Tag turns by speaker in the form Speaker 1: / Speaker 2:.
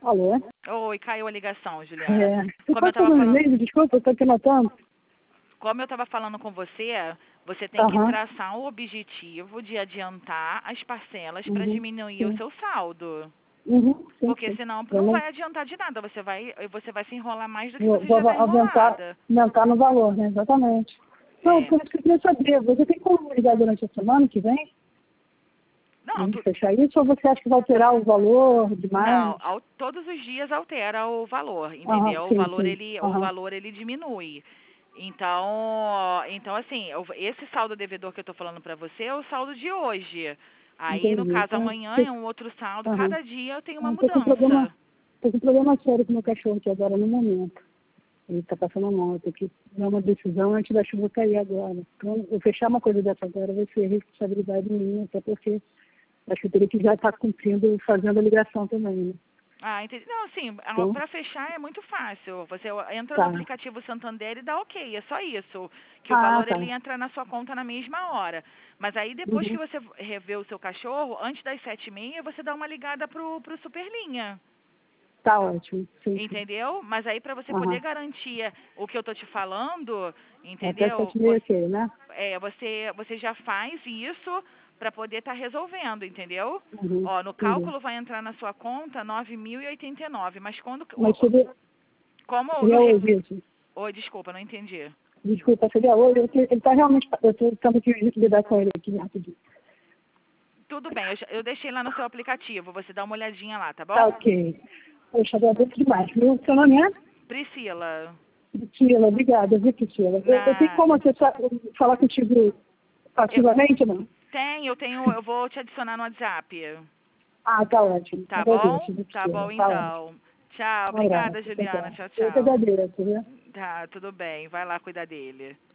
Speaker 1: Alô?
Speaker 2: Oi, caiu a ligação, Juliana.
Speaker 1: Você
Speaker 2: Como eu
Speaker 1: pode
Speaker 2: estava
Speaker 1: fazer um
Speaker 2: falando,
Speaker 1: e-mail? Desculpa, eu estou aqui notando.
Speaker 2: como eu estava falando com você, você tem que
Speaker 1: Aham.
Speaker 2: traçar o objetivo de adiantar as parcelas para
Speaker 1: Uhum.
Speaker 2: diminuir o
Speaker 1: Sim.
Speaker 2: seu saldo.
Speaker 1: Uhum. Sim,
Speaker 2: Porque
Speaker 1: sim.
Speaker 2: senão
Speaker 1: Eu
Speaker 2: não
Speaker 1: não
Speaker 2: vai adiantar de nada. Você vai se enrolar mais do que
Speaker 1: vou,
Speaker 2: você já está
Speaker 1: aumentar,
Speaker 2: enrolada.
Speaker 1: aumentar no valor, né? Exatamente. Não,
Speaker 2: É.
Speaker 1: por isso que eu queria saber. Você tem como me ligar durante a semana que vem? A
Speaker 2: Não,
Speaker 1: gente fechar isso? Ou você acha que vai alterar o valor demais?
Speaker 2: não, todos os dias altera o valor,
Speaker 1: Aham,
Speaker 2: entendeu?
Speaker 1: sim, sim.
Speaker 2: O
Speaker 1: Aham.
Speaker 2: valor ele diminui. Então assim, esse saldo devedor que eu estou falando para você é o saldo de hoje. Aí, no
Speaker 1: Entendi.
Speaker 2: caso,
Speaker 1: Então,
Speaker 2: amanhã é um outro saldo.
Speaker 1: aham.
Speaker 2: Cada dia eu tenho uma
Speaker 1: Estou com um problema,
Speaker 2: mudança.
Speaker 1: tô com um problema sério com o meu cachorro aqui agora no momento. Ele está passando mal, eu tenho que dar uma decisão antes da chuva cair agora. Então, eu fechar uma coisa dessa agora vai ser responsabilidade minha, até porque acho que eu teria que já estar cumprindo, fazendo a ligação também, né?
Speaker 2: Ah, entendi. Não, sim,
Speaker 1: Então,
Speaker 2: para fechar é muito fácil. Você entra no
Speaker 1: tá.
Speaker 2: aplicativo Santander e dá ok, é só isso. Que o
Speaker 1: Ah,
Speaker 2: valor
Speaker 1: tá.
Speaker 2: ele entra na sua conta na mesma hora. Mas aí depois que
Speaker 1: Uhum.
Speaker 2: você rever o seu cachorro, antes das 7h30, você dá uma ligada pro Superlinha.
Speaker 1: Tá ótimo. Sim, sim.
Speaker 2: Entendeu? Mas aí para você poder
Speaker 1: Aham.
Speaker 2: garantir o que eu tô te falando,
Speaker 1: Até
Speaker 2: entendeu?
Speaker 1: 7h30, ok, né?
Speaker 2: Você já faz isso para poder estar resolvendo, entendeu?
Speaker 1: Uhum.
Speaker 2: Ó, no
Speaker 1: Entendi.
Speaker 2: cálculo vai entrar na sua conta 9.089, mas quando
Speaker 1: Mas
Speaker 2: como no
Speaker 1: seria hoje isso.
Speaker 2: Oi, desculpa, não entendi.
Speaker 1: Desculpa, seria hoje. Ele está realmente, eu estou tendo que lidar com ele aqui rapidinho.
Speaker 2: Tudo bem, eu deixei lá no seu aplicativo, você dá uma olhadinha lá, tá
Speaker 1: Tá
Speaker 2: bom?
Speaker 1: ok. Poxa, agradeço demais. Viu? Seu nome é?
Speaker 2: Priscila.
Speaker 1: Priscila, obrigada, viu, Priscila? Eu tenho
Speaker 2: Na
Speaker 1: como acessar, falar contigo
Speaker 2: eu
Speaker 1: passivamente, não?
Speaker 2: eu vou te adicionar no WhatsApp.
Speaker 1: Ah, tá ótimo.
Speaker 2: Tá
Speaker 1: Agradeço,
Speaker 2: bom?
Speaker 1: viu,
Speaker 2: Tá
Speaker 1: Priscila?
Speaker 2: bom
Speaker 1: Tá ótimo.
Speaker 2: então. Tchau,
Speaker 1: Um abraço.
Speaker 2: obrigada,
Speaker 1: Tchau,
Speaker 2: Juliana.
Speaker 1: tchau.
Speaker 2: Tchau,
Speaker 1: Eu que
Speaker 2: tchau.
Speaker 1: agradeço, viu?
Speaker 2: Tá, tudo bem. Vai lá cuidar dele.